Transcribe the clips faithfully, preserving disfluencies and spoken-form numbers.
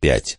пять.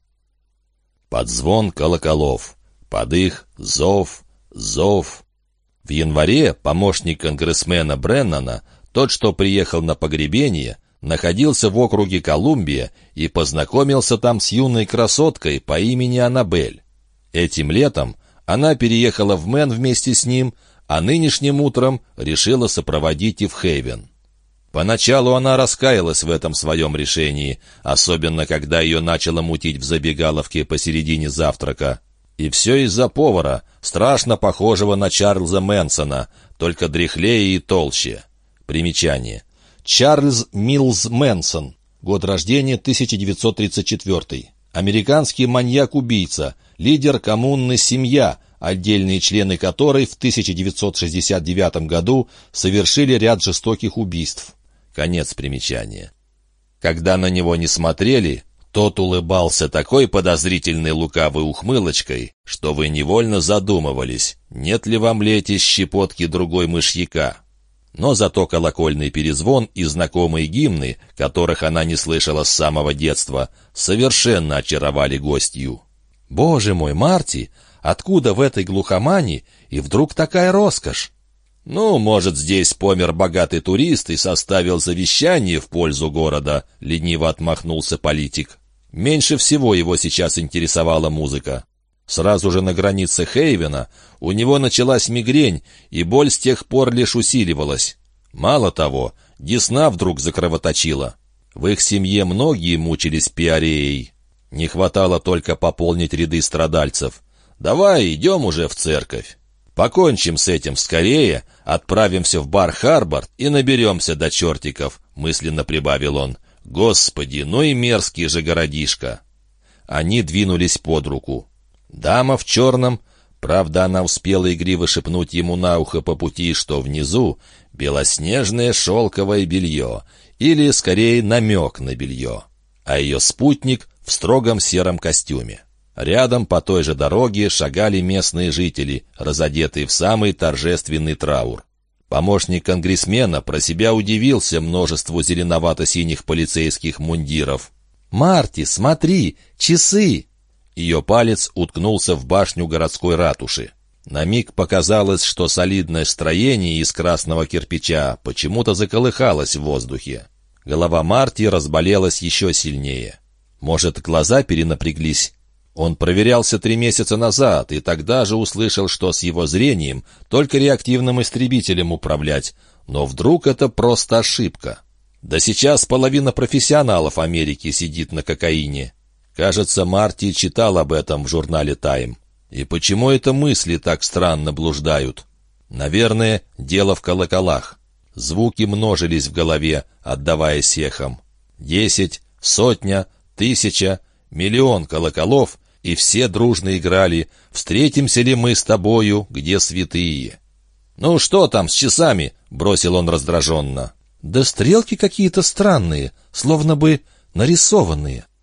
Под звон колоколов, под их зов, зов. В январе помощник конгрессмена Бреннана, тот, что приехал на погребение, находился в округе Колумбия и познакомился там с юной красоткой по имени Аннабель. Этим летом она переехала в Мэн вместе с ним, а нынешним утром решила сопроводить и в Хейвен. Поначалу она раскаялась в этом своем решении, особенно когда ее начало мутить в забегаловке посередине завтрака. И все из-за повара, страшно похожего на Чарльза Мэнсона, только дряхлее и толще. Примечание. Чарльз Миллз Мэнсон. Год рождения тысяча девятьсот тридцать четвёртый. Американский маньяк-убийца, лидер коммуны «Семья», отдельные члены которой в тысяча девятьсот шестьдесят девятом году совершили ряд жестоких убийств. Конец примечания. Когда на него не смотрели, тот улыбался такой подозрительной лукавой ухмылочкой, что вы невольно задумывались, нет ли в омлете щепотки другой мышьяка. Но зато колокольный перезвон и знакомые гимны, которых она не слышала с самого детства, совершенно очаровали гостью. «Боже мой, Марти, откуда в этой глухомани и вдруг такая роскошь?» «Ну, может, здесь помер богатый турист и составил завещание в пользу города», — лениво отмахнулся политик. Меньше всего его сейчас интересовала музыка. Сразу же на границе Хейвена у него началась мигрень, и боль с тех пор лишь усиливалась. Мало того, десна вдруг закровоточила. В их семье многие мучились пиареей. Не хватало только пополнить ряды страдальцев. «Давай, идем уже в церковь. Покончим с этим скорее, отправимся в бар «Харбор» и наберемся до чертиков», — мысленно прибавил он. «Господи, ну и мерзкий же городишко». Они двинулись под руку. Дама в черном, правда, она успела игриво шепнуть ему на ухо по пути, что внизу белоснежное шелковое белье, или, скорее, намек на белье, а ее спутник в строгом сером костюме. Рядом по той же дороге шагали местные жители, разодетые в самый торжественный траур. Помощник конгрессмена про себя удивился множеству зеленовато-синих полицейских мундиров. «Марти, смотри, часы!» Ее палец уткнулся в башню городской ратуши. На миг показалось, что солидное строение из красного кирпича почему-то заколыхалось в воздухе. Голова Марти разболелась еще сильнее. Может, глаза перенапряглись? Он проверялся три месяца назад, и тогда же услышал, что с его зрением только реактивным истребителем управлять. Но вдруг это просто ошибка. Да сейчас половина профессионалов Америки сидит на кокаине. Кажется, Марти читал об этом в журнале «Тайм». И почему это мысли так странно блуждают? Наверное, дело в колоколах. Звуки множились в голове, отдаваясь эхом. Десять, сотня, тысяча, миллион колоколов, и все дружно играли «Встретимся ли мы с тобою, где святые?» «Ну что там с часами?» — бросил он раздраженно. «Да стрелки какие-то странные, словно бы нарисованные».